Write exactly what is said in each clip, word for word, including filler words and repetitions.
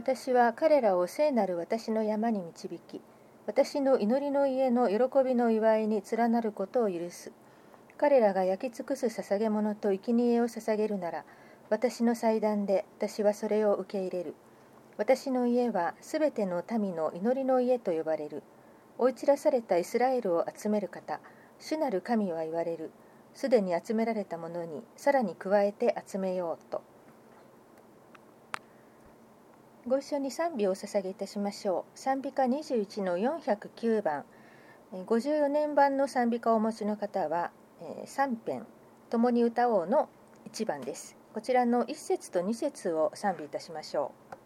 私は彼らを聖なる私の山に導き、私の祈りの家の喜びの祝いに連なることを許す。彼らが焼き尽くす捧げ物と生贄を捧げるなら、私の祭壇で私はそれを受け入れる。私の家はすべての民の祈りの家と呼ばれる。追い散らされたイスラエルを集める方、主なる神は言われる。すでに集められたものにさらに加えて集めようと。ご一緒に賛美をお捧げいたしましょう。賛美歌にじゅういちのよんひゃくきゅうばん、ごじゅうよねん版の賛美歌をお持ちの方はさん編共に歌おうのいちばんです。こちらのいっ節とに節を賛美いたしましょう。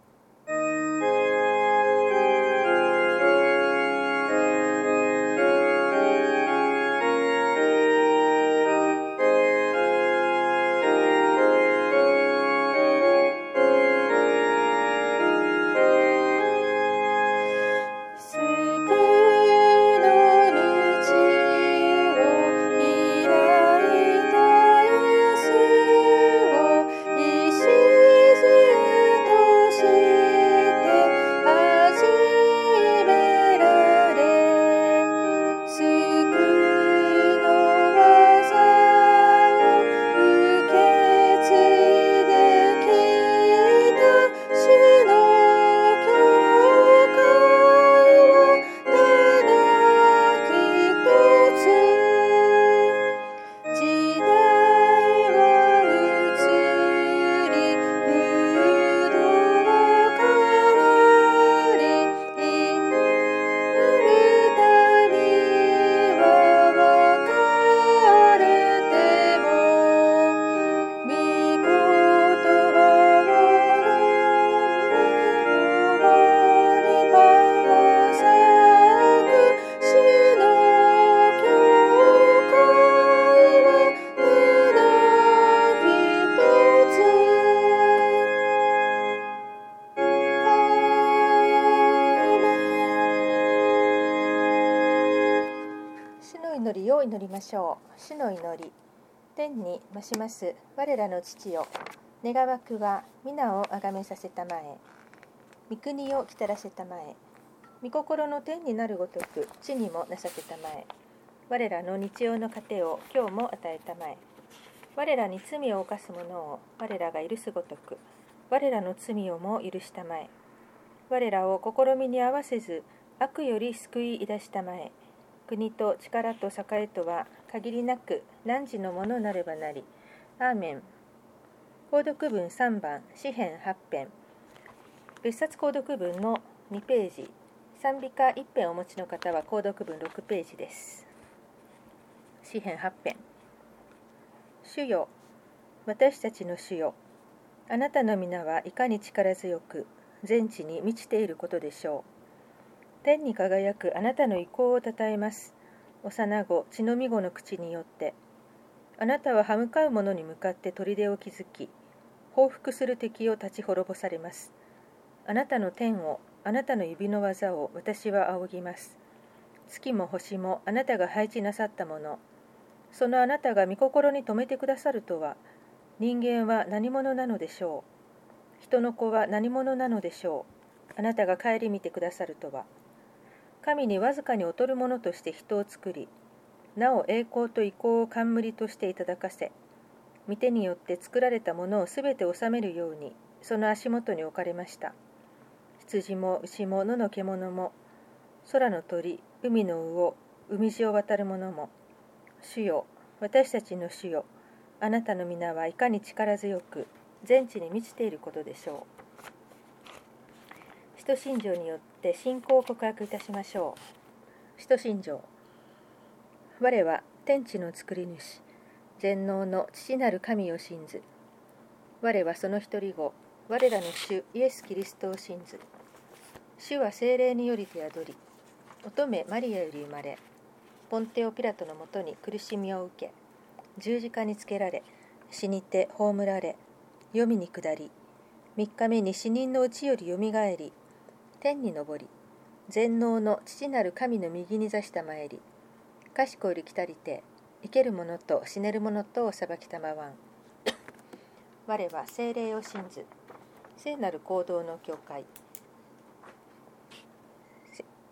祈りを祈りましょう。主の祈り。天に増します我らの父よ、願わくは皆をあがめさせたまえ、御国をきたらせたまえ、御心の天になるごとく地にもなさせたまえ、我らの日曜の糧を今日も与えたまえ、我らに罪を犯す者を我らが許すごとく我らの罪をも許したまえ、我らを試みに合わせず悪より救い出したまえ、国と力と栄とは限りなく汝のものなればなり。アーメン。購読文さんばん、詩編はち編。別冊購読文のにページ、賛美歌いち編お持ちの方は購読文ろくページです。詩編はち編。主よ、私たちの主よ、あなたの皆はいかに力強く、全地に満ちていることでしょう。天に輝くあなたの意向をたたえます。幼子、血のみ子の口によって。あなたは歯向かう者に向かって砦を築き、報復する敵を立ち滅ぼされます。あなたの天を、あなたの指の技を私は仰ぎます。月も星もあなたが配置なさったもの。そのあなたが御心に留めてくださるとは、人間は何者なのでしょう。人の子は何者なのでしょう。あなたが顧みてくださるとは。神にわずかに劣るものとして人を作り、なお栄光と意向を冠としていただかせ、御手によって作られたものをすべて治めるように、その足元に置かれました。羊も牛も野の獣も、空の鳥、海の魚、海地を渡る者も、主よ、私たちの主よ、あなたの皆はいかに力強く、全地に満ちていることでしょう。使徒信条によって信仰を告白いたしましょう。使徒信条。我は天地の作り主、全能の父なる神を信ず。我はその一人子、我らの主イエス・キリストを信ず。主は聖霊により手宿り、乙女マリアより生まれ、ポンテオ・ピラトのもとに苦しみを受け、十字架につけられ、死にて葬られ、黄泉に下り、三日目に死人のうちよりよみがえり、天に昇り、全能の父なる神の右に座したまえり、賢より来たりて、生ける者と死ねる者とを裁きたまわん。我は聖霊を信ず、聖なる行動の教会、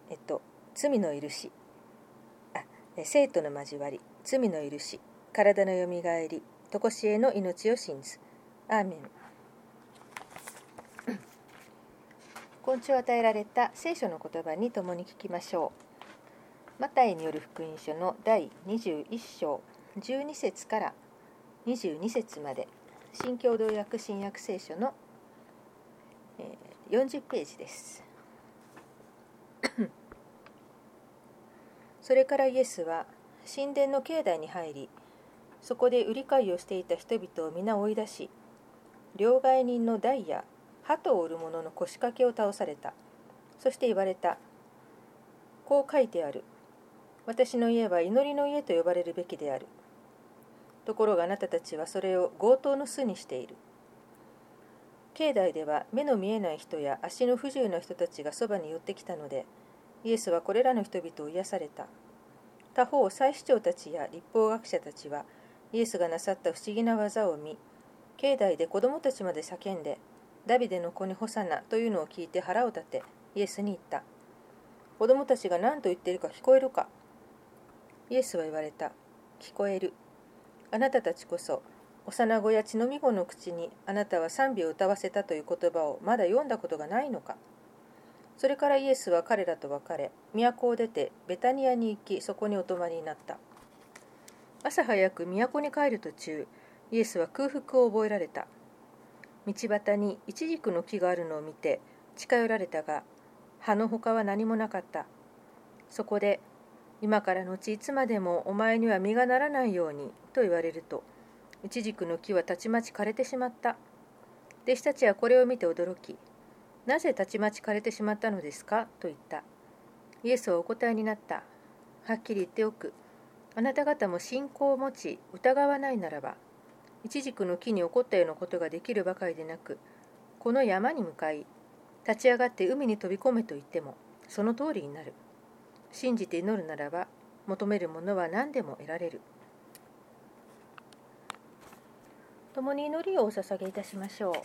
えっと、罪の許し、あ、生徒の交わり、罪の許し、体のよみがえり、とこしえの命を信ず。アーメン。今週与えられた聖書の言葉に共に聞きましょう。マタイによる福音書のだいにじゅういっ章じゅうに節からにじゅうに節まで、新共同訳新約聖書のよんじゅうページです。それからイエスは神殿の境内に入り、そこで売り買いをしていた人々を皆追い出し、両替人の台や鳩を売る者の腰掛けを倒された。そして言われた。こう書いてある。私の家は祈りの家と呼ばれるべきである。ところがあなたたちはそれを強盗の巣にしている。境内では目の見えない人や足の不自由な人たちがそばに寄ってきたので、イエスはこれらの人々を癒された。他方、祭司長たちや律法学者たちは、イエスがなさった不思議な技を見、境内で子供たちまで叫んで、ダビデの子にホサナというのを聞いて腹を立て、イエスに言った。子供たちが何と言っているか聞こえるか。イエスは言われた。聞こえる。あなたたちこそ、幼子や血のみ子の口にあなたは賛美を歌わせたという言葉をまだ読んだことがないのか。それからイエスは彼らと別れ、都を出てベタニアに行き、そこにお泊まりになった。朝早く都に帰る途中、イエスは空腹を覚えられた。道端にイチジクの木があるのを見て近寄られたが、葉のほかは何もなかった。そこで、今からのちいつまでもお前には実がならないようにと言われると、イチジクの木はたちまち枯れてしまった。弟子たちはこれを見て驚き、なぜたちまち枯れてしまったのですかと言った。イエスはお答えになった。はっきり言っておく。あなた方も信仰を持ち疑わないならば、イチジクの木に起こったようなことができるばかりでなく、この山に向かい、立ち上がって海に飛び込めと言っても、その通りになる。信じて祈るならば、求めるものは何でも得られる。共に祈りをお捧げいたしましょう。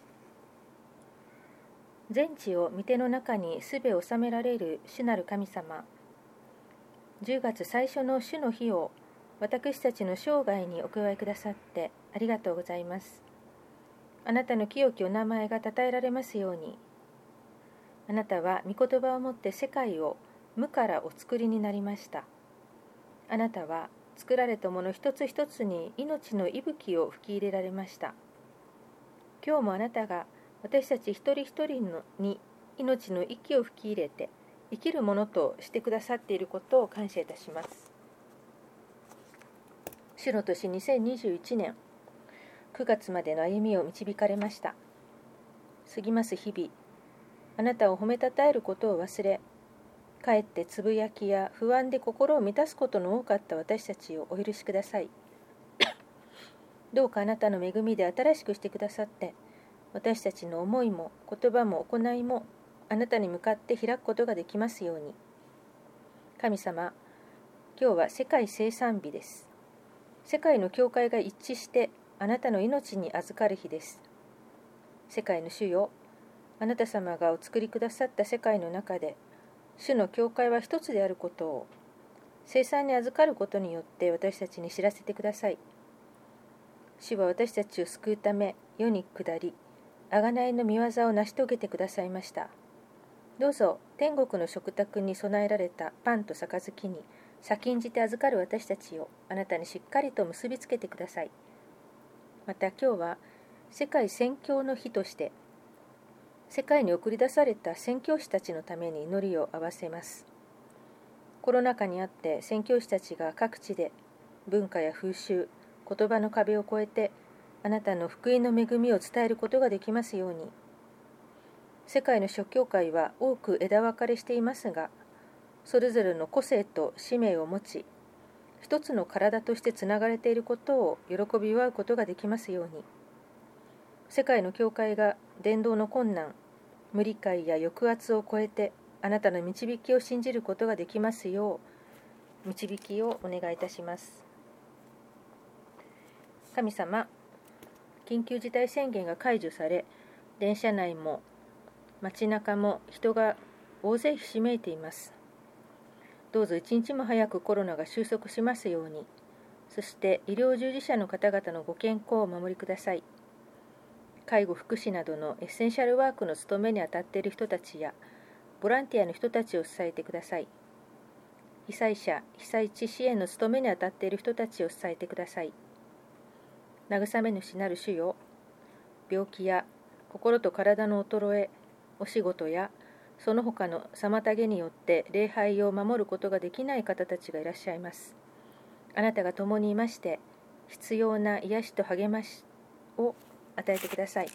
全地を御手の中にすべ収められる主なる神様、じゅうがつ最初の主の日を私たちの生涯にお加えくださってありがとうございます。あなたの清きお名前が称えられますように。あなたは御言葉をもって世界を無からお作りになりました。あなたは作られたもの一つ一つに命の息吹を吹き入れられました。今日もあなたが私たち一人一人のに命の息を吹き入れて生きるものとしてくださっていることを感謝いたします。主の年にせんにじゅういちねんくがつまでの歩みを導かれました。過ぎます日々、あなたを褒めたたえることを忘れ、かえってつぶやきや不安で心を満たすことの多かった私たちをお許しください。どうかあなたの恵みで新しくしてくださって、私たちの思いも言葉も行いもあなたに向かって開くことができますように。神様、今日は世界生産日です。世界の教会が一致してあなたの命に預かる日です。世界の主よ、あなた様がお作りくださった世界の中で、主の教会は一つであることを生産に預かることによって私たちに知らせてください。主は私たちを救うため世に下り、贖いの御業を成し遂げてくださいました。どうぞ天国の食卓に備えられたパンと杯に先んじて預かる私たちをあなたにしっかりと結びつけてください。また今日は世界宣教の日として世界に送り出された宣教師たちのために祈りを合わせます。コロナ禍にあって宣教師たちが各地で文化や風習、言葉の壁を越えてあなたの福音の恵みを伝えることができますように。世界の諸教会は多く枝分かれしていますが、それぞれの個性と使命を持ち、一つの体としてつながれていることを喜び祝うことができますように。世界の教会が伝道の困難、無理解や抑圧を超えてあなたの導きを信じることができますよう、導きをお願いいたします。神様、緊急事態宣言が解除され、電車内も街中も人が大勢ひしめいています。どうぞ一日も早くコロナが収束しますように、そして医療従事者の方々のご健康をお守りください。介護・福祉などのエッセンシャルワークの務めに当たっている人たちや、ボランティアの人たちを支えてください。被災者・被災地支援の務めに当たっている人たちを支えてください。慰め主なる主よ、病気や心と体の衰え、お仕事やその他の妨げによって礼拝を守ることができない方たちがいらっしゃいます。あなたが共にいまして、必要な癒しと励ましを与えてください。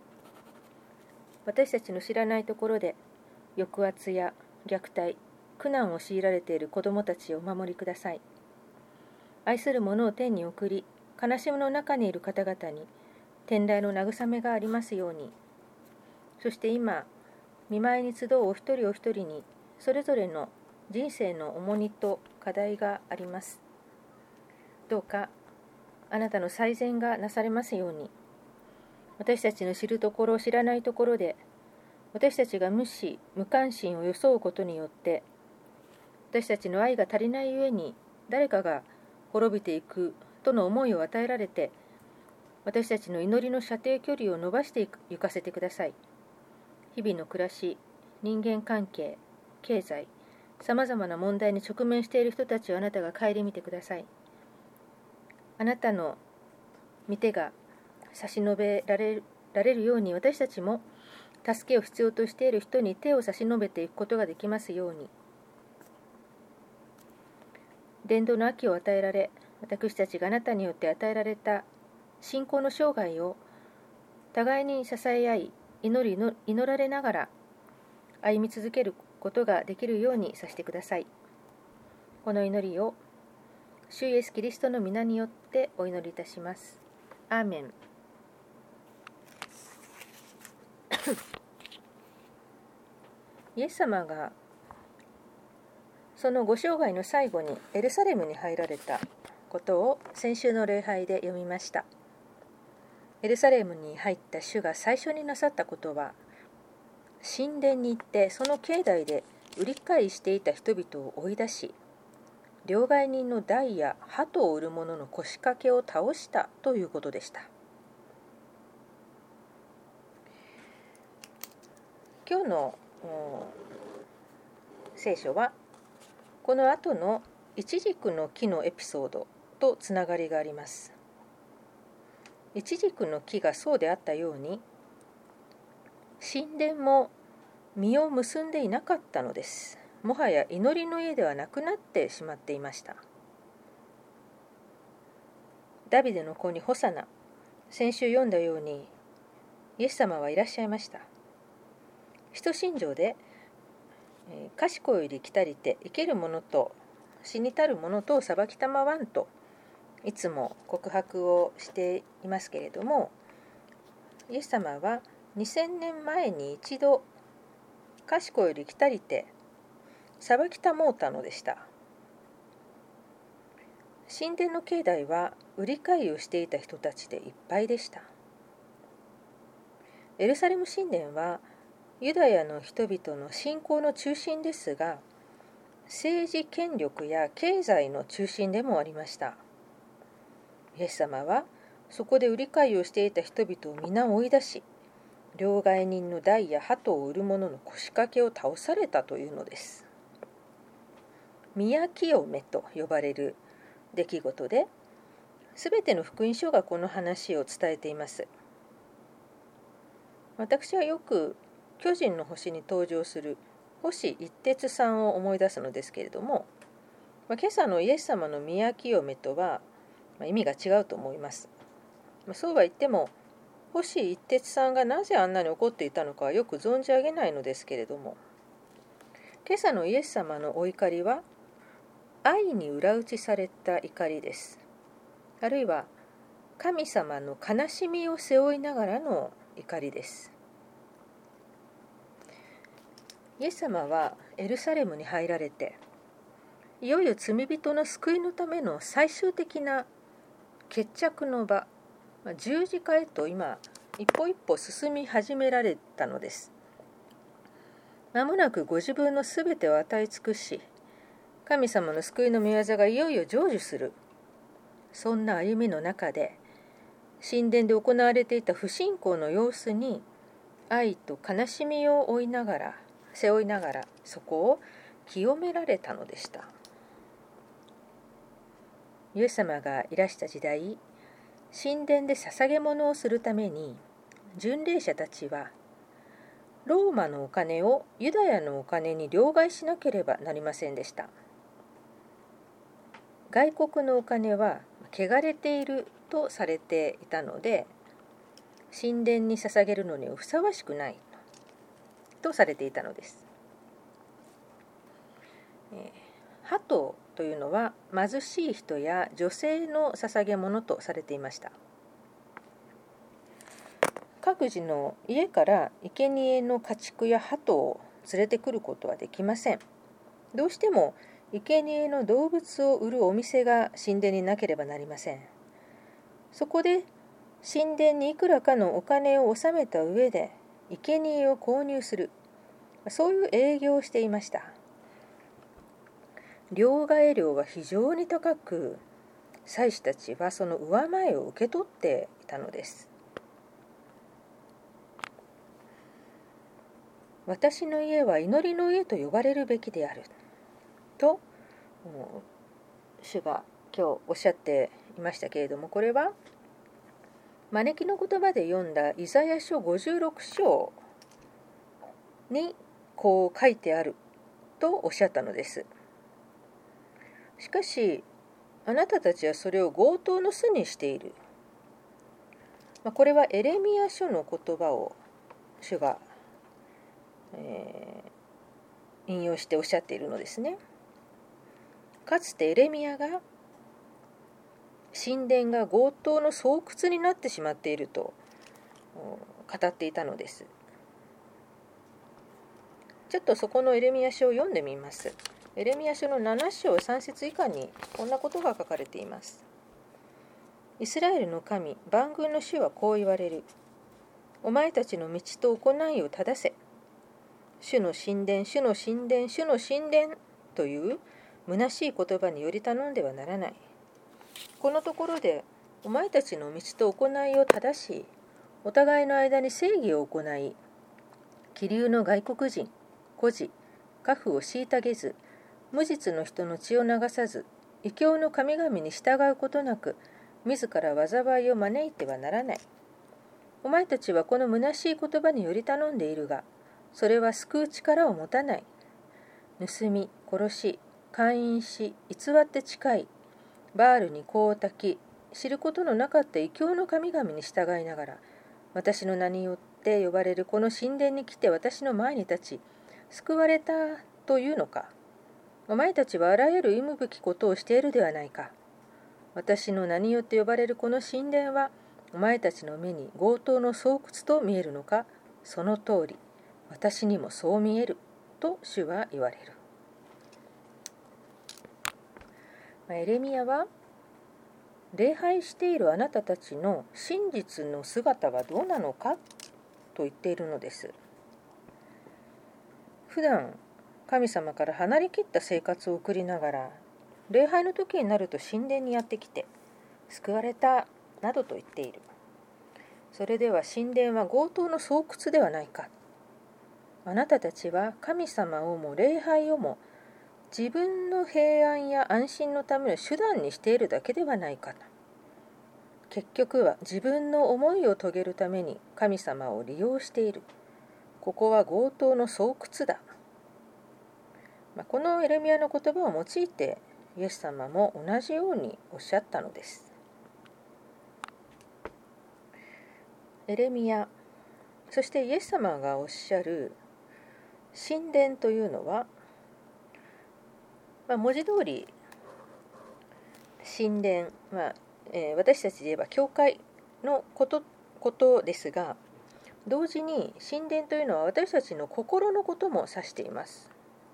私たちの知らないところで、抑圧や虐待、苦難を強いられている子どもたちをお守りください。愛する者を天に送り、悲しみの中にいる方々に天来の慰めがありますように。そして今、見舞いに集うお一人お一人に、それぞれの人生の重荷と課題があります。どうか、あなたの最善がなされますように。私たちの知るところ、知らないところで、私たちが無視、無関心を装うことによって、私たちの愛が足りないゆえに、誰かが滅びていくとの思いを与えられて、私たちの祈りの射程距離を伸ばしていかせてください。日々の暮らし、人間関係、経済、さまざまな問題に直面している人たちをあなたが顧みてください。あなたの御手が差し伸べられる、られるように、私たちも助けを必要としている人に手を差し伸べていくことができますように。伝道の秋を与えられ、私たちがあなたによって与えられた信仰の生涯を互いに支え合い、祈りの祈られながら歩み続けることができるようにさせてください。この祈りを主イエスキリストの皆によってお祈りいたします。アーメン。イエス様がそのご生涯の最後にエルサレムに入られたことを先週の礼拝で読みました。エルサレムに入った主が最初になさったことは、神殿に行ってその境内で売り買いしていた人々を追い出し、両替人の台や鳩を売る者の腰掛けを倒したということでした。今日の聖書はこの後のイチジクの木のエピソードとつながりがあります。イチジクの木がそうであったように、神殿も実を結んでいなかったのです。もはや祈りの家ではなくなってしまっていました。ダビデの子にホサナ、先週読んだように、イエス様はいらっしゃいました。使徒信条で、賢いより来たりて生ける者と死にたる者とを裁きたまわんといつも告白をしていますけれども、イエス様はにせんねんまえに一度賢いより来たりて裁きたもうたのでした。神殿の境内は売り買いをしていた人たちでいっぱいでした。エルサレム神殿はユダヤの人々の信仰の中心ですが、政治権力や経済の中心でもありました。イエス様はそこで売り買いをしていた人々を皆追い出し、両替人の台や鳩を売る者の腰掛けを倒されたというのです。宮清めと呼ばれる出来事で、すべての福音書がこの話を伝えています。私はよく巨人の星に登場する星一徹さんを思い出すのですけれども、まあ、今朝のイエス様の宮清めとは、まあ、意味が違うと思います。まあ、そうは言っても星一徹さんがなぜあんなに怒っていたのかはよく存じ上げないのですけれども、今朝のイエス様のお怒りは愛に裏打ちされた怒りです。あるいは神様の悲しみを背負いながらの怒りです。イエス様はエルサレムに入られて、いよいよ罪人の救いのための最終的な決着の場、十字架へと今一歩一歩進み始められたのです。 まもなくご自分のすべてを与え尽くし、神様の救いの御業がいよいよ成就する。そんな歩みの中で、神殿で行われていた不信仰の様子に、愛と悲しみを負いながら、背負いながら、そこを清められたのでした。イエス様がいらした時代、神殿で捧げ物をするために、巡礼者たちは、ローマのお金をユダヤのお金に両替しなければなりませんでした。外国のお金は汚れているとされていたので、神殿に捧げるのにふさわしくないとされていたのです。えー、鳩というのは貧しい人や女性の捧げ物とされていました。各自の家から生贄の家畜や鳩を連れてくることはできません。どうしても生贄の動物を売るお店が神殿になければなりません。そこで神殿にいくらかのお金を納めた上で生贄を購入する、そういう営業をしていました。両替料は非常に高く、祭司たちはその上前を受け取っていたのです。私の家は祈りの家と呼ばれるべきであると主が今日おっしゃっていましたけれども、これは招きの言葉で読んだイザヤ書ごじゅうろく章にこう書いてあるとおっしゃったのです。しかしあなたたちはそれを強盗の巣にしている。これはエレミヤ書の言葉を主が、えー、引用しておっしゃっているのですね。かつてエレミヤが神殿が強盗の巣窟になってしまっていると語っていたのです。ちょっとそこのエレミヤ書を読んでみます。エレミヤ書のなな章さん節以下にこんなことが書かれています。イスラエルの神、万軍の主はこう言われる。お前たちの道と行いを正せ。主の神殿、主の神殿、主の神殿という虚しい言葉により頼んではならない。このところでお前たちの道と行いを正し、お互いの間に正義を行い、気流の外国人、孤児、家父を虐げず、無実の人の血を流さず、異教の神々に従うことなく、自ら災いを招いてはならない。お前たちはこの虚しい言葉により頼んでいるが、それは救う力を持たない。盗み、殺し、姦淫し、偽って誓い、バールに香を焚き、知ることのなかった異教の神々に従いながら、私の名によって呼ばれるこの神殿に来て私の前に立ち、救われたというのか。お前たちはあらゆる忌むべきことをしているではないか。私の名によって呼ばれるこの神殿は、お前たちの目に強盗の巣窟と見えるのか。その通り、私にもそう見えると主は言われる。エレミヤは、礼拝しているあなたたちの真実の姿はどうなのかと言っているのです。普段神様から離れきった生活を送りながら、礼拝の時になると神殿にやってきて救われたなどと言っている。それでは神殿は強盗の巣窟ではないか。あなたたちは神様をも礼拝をも自分の平安や安心のための手段にしているだけではないか。結局は自分の思いを遂げるために神様を利用している。ここは強盗の巣窟だ。まあ、このエレミヤの言葉を用いてイエス様も同じようにおっしゃったのです。エレミヤ、そしてイエス様がおっしゃる神殿というのは、まあ、文字通り神殿、まあえー、私たちで言えば教会のこと、ことですが、同時に神殿というのは私たちの心のことも指しています。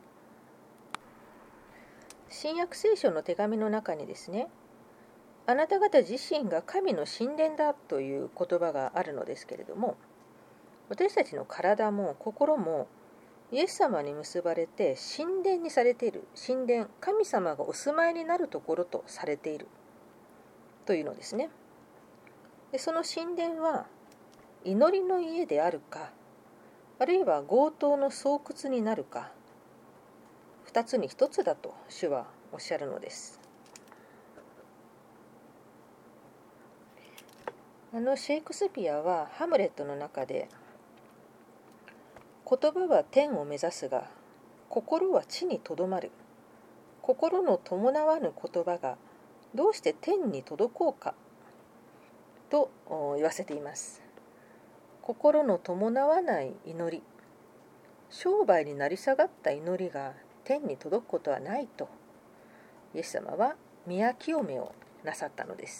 新約聖書の手紙の中にですね、あなた方自身が神の神殿だという言葉があるのですけれども、私たちの体も心もイエス様に結ばれて神殿にされている。神殿、神様がお住まいになるところとされているというのですね。でその神殿は祈りの家であるか、あるいは強盗の巣窟になるか、二つに一つだと主はおっしゃるのです。あのシェイクスピアはハムレットの中で、言葉は天を目指すが心は地にとどまる、心の伴わぬ言葉がどうして天に届こうかと言わせています。心の伴わない祈り、商売になり下がった祈りが天に届くことはないと、イエス様は宮清めをなさったのです。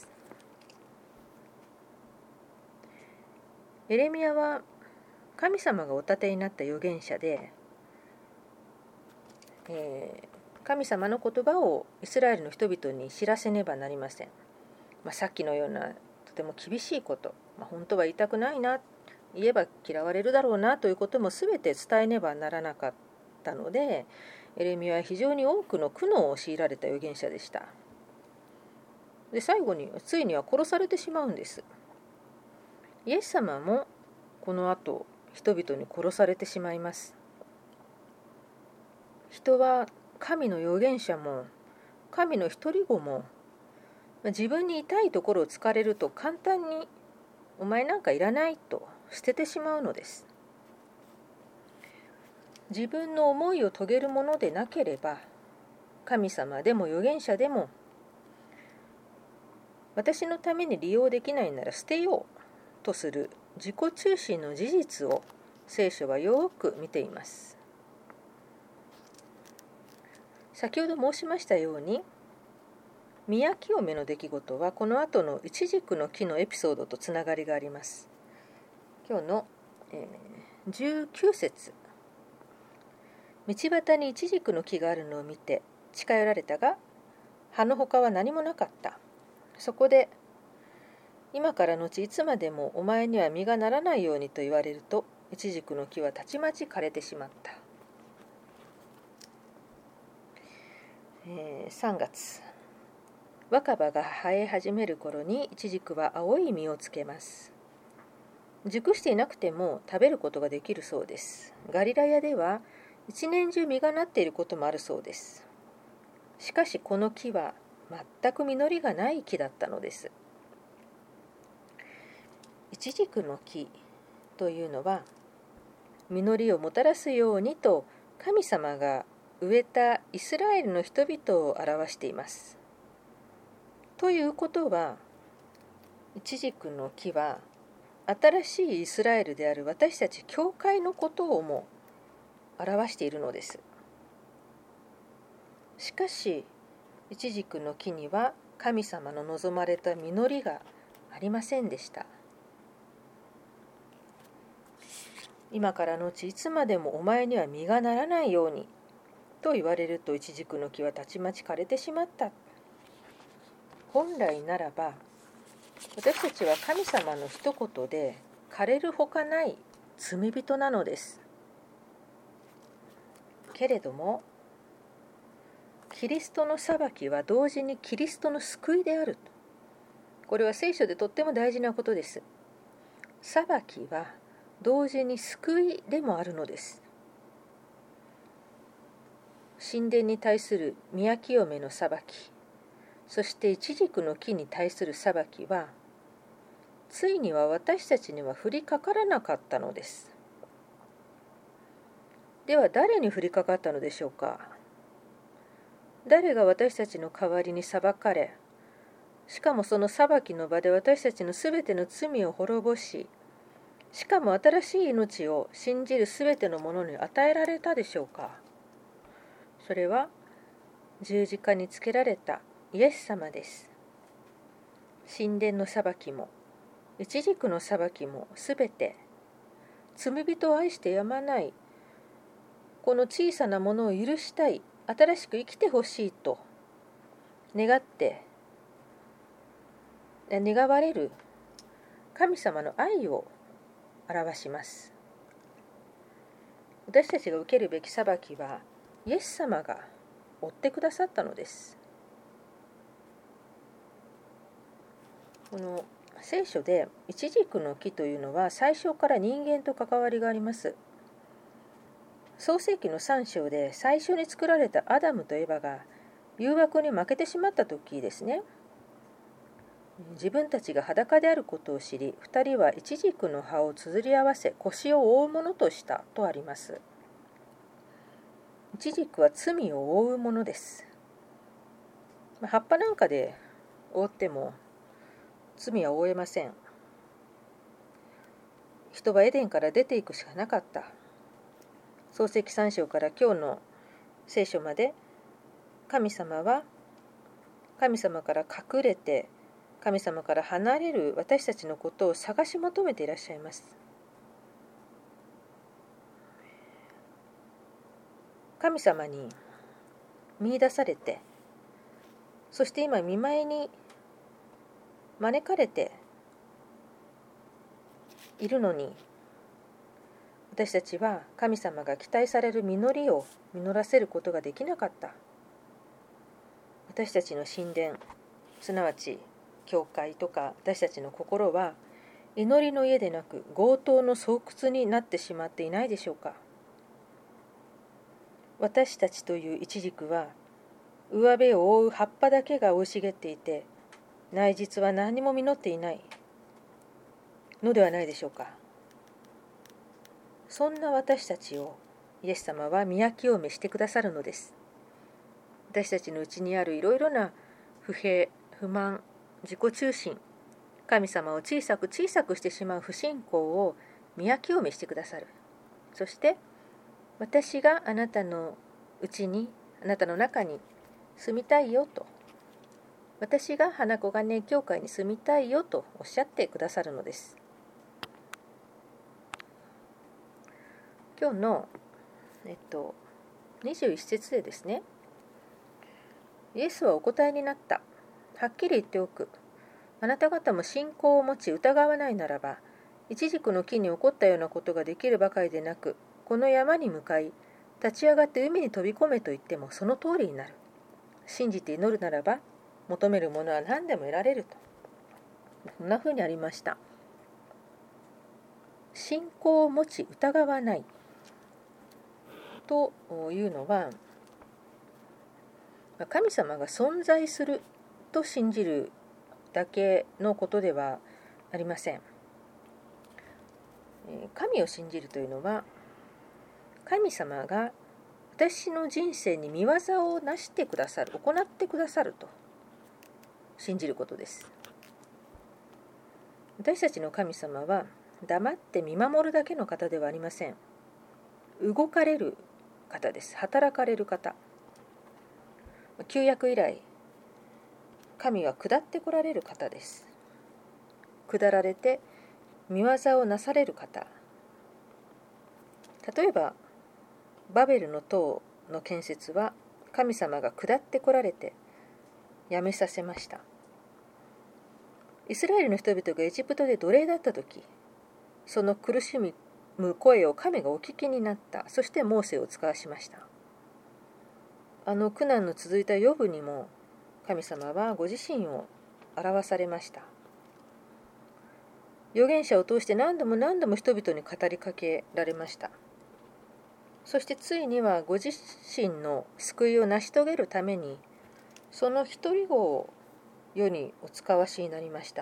エレミヤは神様がお立てになった預言者で、えー、神様の言葉をイスラエルの人々に知らせねばなりません。まあ、さっきのようなとても厳しいこと、まあ、本当は言いたくないな、言えば嫌われるだろうなということも全て伝えねばならなかったので、エレミヤは非常に多くの苦悩を強いられた預言者でした。で最後についには殺されてしまうんです。イエス様もこの後人々に殺されてしまいます。人は神の預言者も神の一人子も自分に痛いところを突かれると簡単にお前なんかいらないと捨ててしまうのです。自分の思いを遂げるものでなければ、神様でも預言者でも私のために利用できないなら捨てようとする自己中心の事実を聖書はよく見ています。先ほど申しましたように、宮清めの出来事はこの後のイチジクの木のエピソードとつながりがあります。今日の、えー、じゅうきゅう節、道端にイチジクの木があるのを見て近寄られたが葉のほかは何もなかった。そこで今からのちいつまでもお前には実がならないようにと言われると、イチジクの木はたちまち枯れてしまった。えー、さんがつ、若葉が生え始める頃にイチジクは青い実をつけます。熟していなくても食べることができるそうです。ガリラヤでは一年中実がなっていることもあるそうです。しかしこの木は全く実りがない木だったのです。イチジクの木というのは実りをもたらすようにと神様が植えたイスラエルの人々を表しています。ということは、イチジクの木は新しいイスラエルである私たち教会のことをも表しているのです。しかしイチジクの木には神様の望まれた実りがありませんでした。今からのちいつまでもお前には実がならないようにと言われると、イチジクの木はたちまち枯れてしまった。本来ならば私たちは神様の一言で枯れるほかない罪人なのです。けれどもキリストの裁きは同時にキリストの救いである。これは聖書でとっても大事なことです。裁きは同時に救いでもあるのです。神殿に対する宮清めの裁き、そしてイチジクの木に対する裁きは、ついには私たちには降りかからなかったのです。では誰に降りかかったのでしょうか。誰が私たちの代わりに裁かれ、しかもその裁きの場で私たちのすべての罪を滅ぼし、しかも新しい命を信じるすべてのものに与えられたでしょうか。それは十字架につけられたイエス様です。神殿の裁きもイチジクの裁きもすべて罪人を愛してやまないこの小さなものを許したい、新しく生きてほしいと願って願われる神様の愛を表します。 私たちが受けるべき裁きはイエス様が負ってくださったのです。この聖書でイチジクの木というのは最初から人間と関わりがあります。創世記のさん章で最初に作られたアダムとエバが誘惑に負けてしまった時ですね。自分たちが裸であることを知り、二人はイチジクの葉をつづり合わせ腰を覆うものとしたとあります。イチジクは罪を覆うものです。葉っぱなんかで覆っても罪は覆えません。人はエデンから出ていくしかなかった。創世記さん章から今日の聖書まで、神様は神様から隠れて神様から離れる私たちのことを探し求めていらっしゃいます。神様に見出されて、そして今見舞いに招かれているのに、私たちは神様が期待される実りを実らせることができなかった。私たちの神殿、すなわち教会とか私たちの心は祈りの家でなく強盗の巣窟になってしまっていないでしょうか。私たちというイチジクは上辺を覆う葉っぱだけが生い茂っていて、内実は何も実っていないのではないでしょうか。そんな私たちをイエス様は御清めしてくださるのです。私たちのうちにあるいろいろな不平、不満、自己中心、神様を小さく小さくしてしまう不信仰を御清めしてくださる。そして私があなたのうちに、あなたの中に住みたいよと、私が花子金教会に住みたいよとおっしゃってくださるのです。今日の、えっと、にじゅういち節でですね、イエスはお答えになった。はっきり言っておく。あなた方も信仰を持ち疑わないならば、イチジクの木に起こったようなことができるばかりでなく、この山に向かい、立ち上がって海に飛び込めと言ってもその通りになる。信じて祈るならば、求めるものは何でも得られると。こんなふうにありました。信仰を持ち疑わないというのは、神様が存在すると信じるだけのことではありません。神を信じるというのは、神様が私の人生に見業をなしてくださる、行ってくださると信じることです。私たちの神様は黙って見守るだけの方ではありません。動かれる方です。働かれる方。旧約以来、神は下ってこられる方です。下られて見業をなされる方。例えばバベルの塔の建設は神様が下ってこられてやめさせました。イスラエルの人々がエジプトで奴隷だった時、その苦しむ声を神がお聞きになった。そしてモーセを使わしました。あの苦難の続いたヨブにも神様はご自身を表されました。預言者を通して何度も何度も人々に語りかけられました。そしてついにはご自身の救いを成し遂げるために、その一人子を世にお使わしになりました。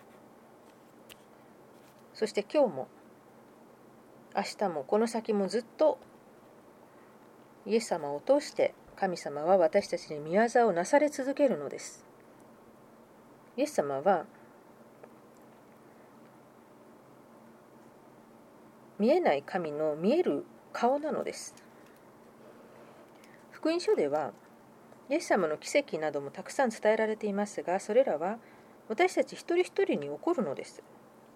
そして今日も明日もこの先もずっとイエス様を通して神様は私たちに御業をなされ続けるのです。イエス様は見えない神の見える顔なのです。福音書ではイエス様の奇跡などもたくさん伝えられていますが、それらは私たち一人一人に起こるのです。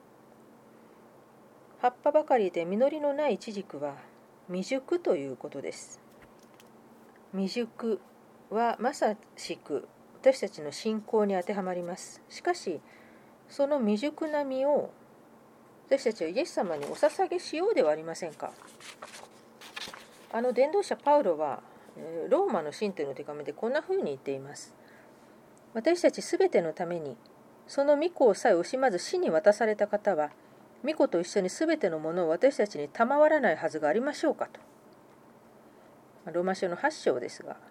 葉っぱばかりで実りのないイチジクは未熟ということです。未熟はまさしく私たちの信仰に当てはまります。しかしその未熟な実を私たちはイエス様にお捧げしようではありませんか。 あの伝道者パウロはローマの信徒の手紙でこんなふうに言っています。私たちすべてのためにその御子をさえ惜しまず死に渡された方は御子と一緒にすべてのものを私たちに賜らないはずがありましょうかと。ローマ書のはち章ですが、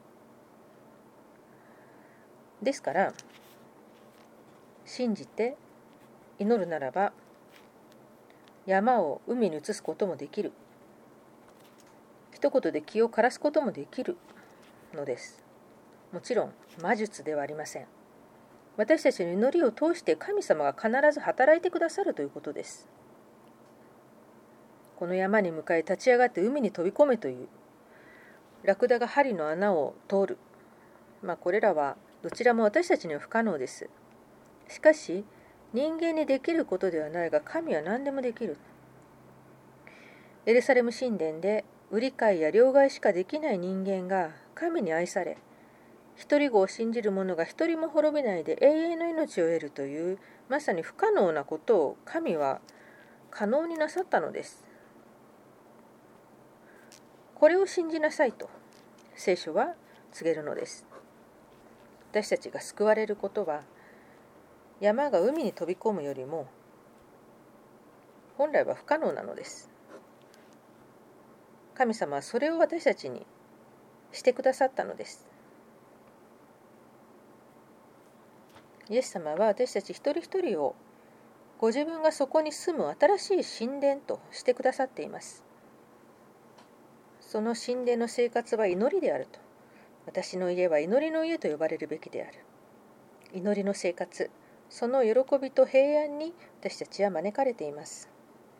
ですから信じて祈るならば山を海に移すこともできる、一言で気を枯らすこともできるのです。もちろん魔術ではありません。私たちの祈りを通して神様が必ず働いてくださるということです。この山に向かい立ち上がって海に飛び込めという、ラクダが針の穴を通る、まあこれらはどちらも私たちには不可能です。しかし人間にできることではないが、神は何でもできる。エルサレム神殿で売り買いや両替しかできない人間が神に愛され、一人子を信じる者が一人も滅びないで永遠の命を得るという、まさに不可能なことを神は可能になさったのです。これを信じなさいと聖書は告げるのです。私たちが救われることは、山が海に飛び込むよりも本来は不可能なのです。神様はそれを私たちにしてくださったのです。イエス様は私たち一人一人をご自分がそこに住む新しい神殿としてくださっています。その神殿の生活は祈りであると。私の家は祈りの家と呼ばれるべきである。祈りの生活、その喜びと平安に私たちは招かれています。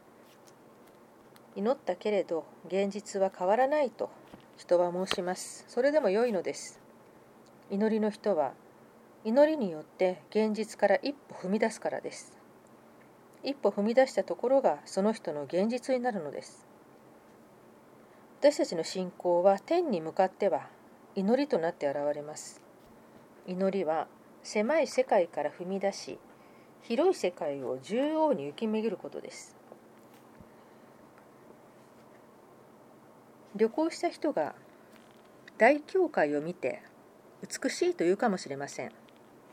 祈ったけれど現実は変わらないと人は申します。それでも良いのです。祈りの人は祈りによって現実から一歩踏み出すからです。一歩踏み出したところがその人の現実になるのです。私たちの信仰は天に向かっては祈りとなって現れます。祈りは狭い世界から踏み出し、広い世界を縦横に行き巡ることです。旅行した人が大教会を見て美しいというかもしれません。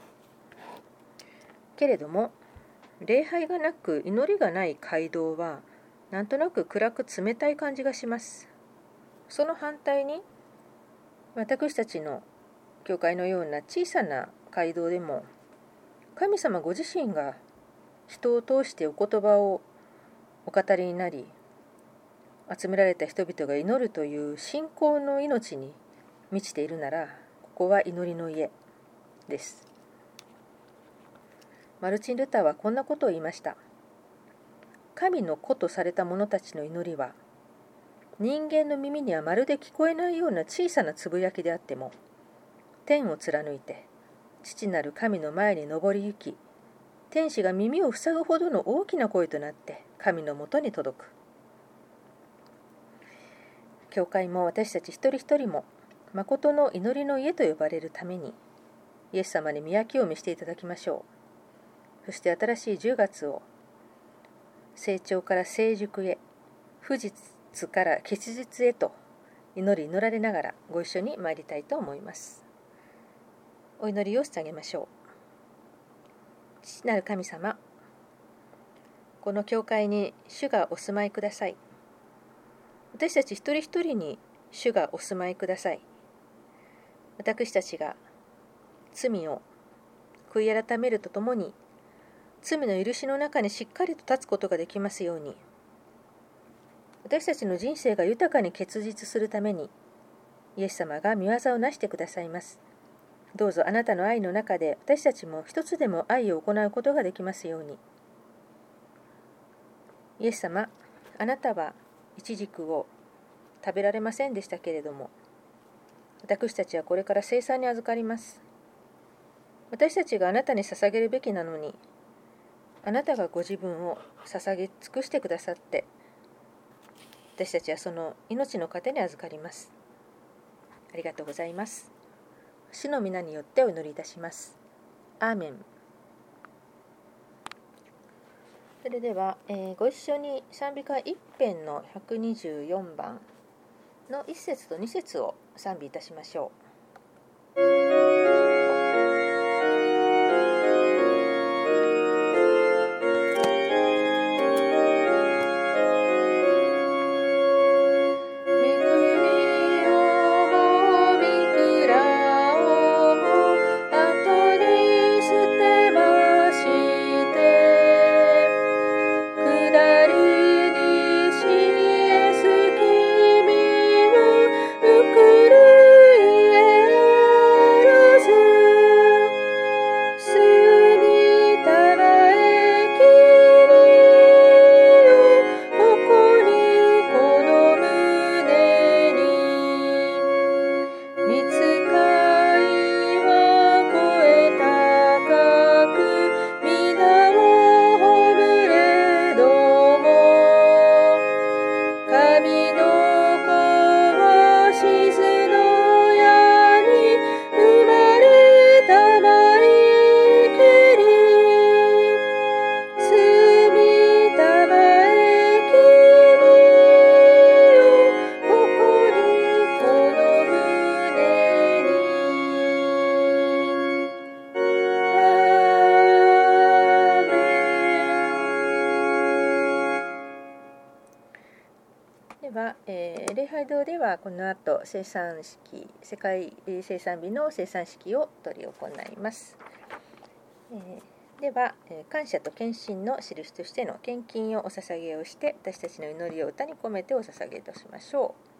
けれども礼拝がなく祈りがない街道はなんとなく暗く冷たい感じがします。その反対に私たちの教会のような小さな街道でも神様ご自身が人を通してお言葉をお語りになり、集められた人々が祈るという信仰の命に満ちているなら、ここは祈りの家です。マルチン・ルターはこんなことを言いました。神の子とされた者たちの祈りは人間の耳にはまるで聞こえないような小さなつぶやきであっても、天を貫いて父なる神の前に登り行き、天使が耳を塞ぐほどの大きな声となって神のもとに届く。教会も私たち一人一人も誠の祈りの家と呼ばれるためにイエス様に御焼きを見していただきましょう。そして新しいじゅうがつを成長から成熟へ、不実から吉日へと祈り祈られながらご一緒に参りたいと思います。お祈りを捧げましょう。父なる神様、この教会に主がお住まいください。私たち一人一人に主がお住まいください。私たちが罪を悔い改めるとともに、罪の許しの中にしっかりと立つことができますように、私たちの人生が豊かに結実するために、イエス様が御業をなしてくださいます。どうぞあなたの愛の中で私たちも一つでも愛を行うことができますように。イエス様、あなたはイチジクを食べられませんでしたけれども、私たちはこれから聖餐に預かります。私たちがあなたに捧げるべきなのに、あなたがご自分を捧げ尽くしてくださって、私たちはその命の糧に預かります。ありがとうございます。主の皆によってお祈りいたします。アーメン。それでは、えー、ご一緒に賛美歌一編のひゃくにじゅうよんばん、 のいっ節とに節を賛美いたしましょう。では、えー、礼拝堂ではこの後生産式、世界生産日の生産式を執り行います。えー、では、えー、感謝と献身の印としての献金をお捧げをして、私たちの祈りを歌に込めてお捧げいたしましょう。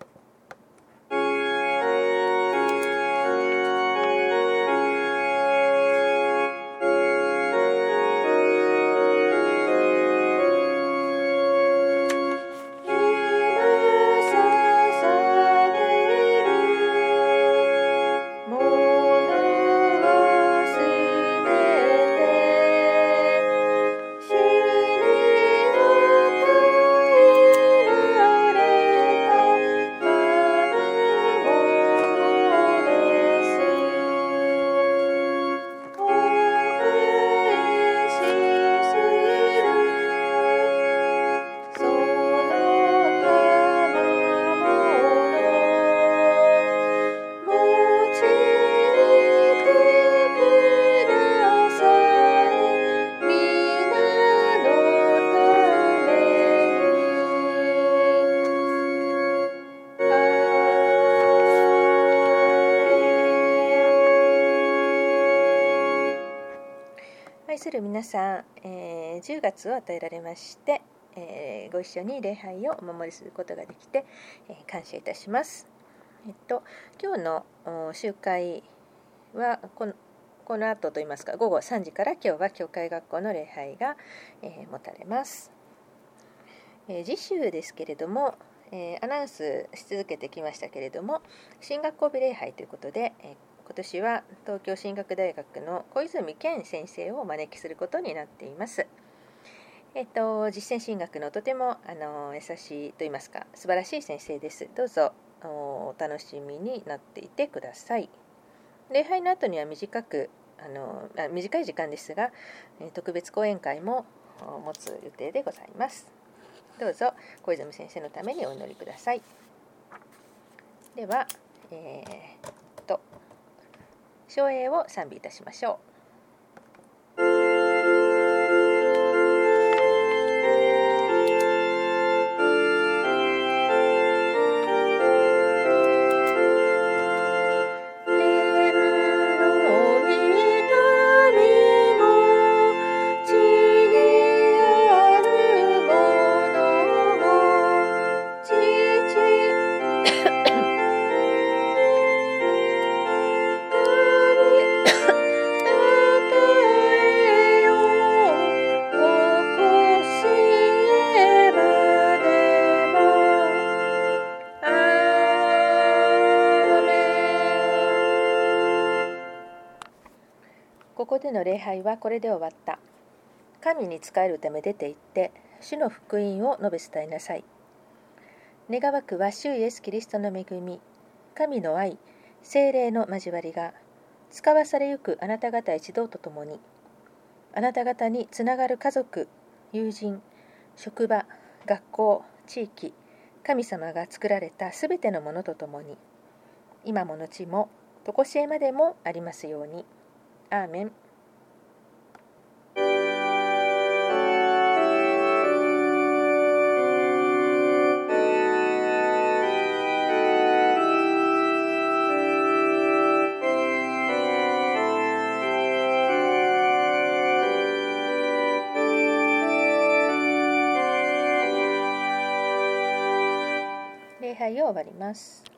愛する皆さん、えー、じゅうがつを与えられまして、えー、ご一緒に礼拝をお守りすることができて、えー、感謝いたします。えっと、今日の集会はこの、この後といいますかごごさんじから今日は教会学校の礼拝が、えー、持たれます。えー、次週ですけれども、えー、アナウンスし続けてきましたけれども、新学校日礼拝ということで、えー今年は東京進学大学の小泉健先生をお招きすることになっています。えっと、実践進学のとてもあの優しいと言いますか素晴らしい先生です。どうぞお楽しみになっていてください。礼拝の後には短くあのあ短い時間ですが特別講演会も持つ予定でございます。どうぞ小泉先生のためにお祈りください。では、えー、と唱詠を賛美いたしましょう。ここでの礼拝はこれで終わった。神に仕えるため出て行って、主の福音を述べ伝えなさい。願わくは主イエスキリストの恵み、神の愛、聖霊の交わりが、使わされゆくあなた方一同と共に、あなた方につながる家族、友人、職場、学校、地域、 神様が作られたすべてのものとともに、今も後もとこしえまでもありますように。アーメン。礼拝を終わります。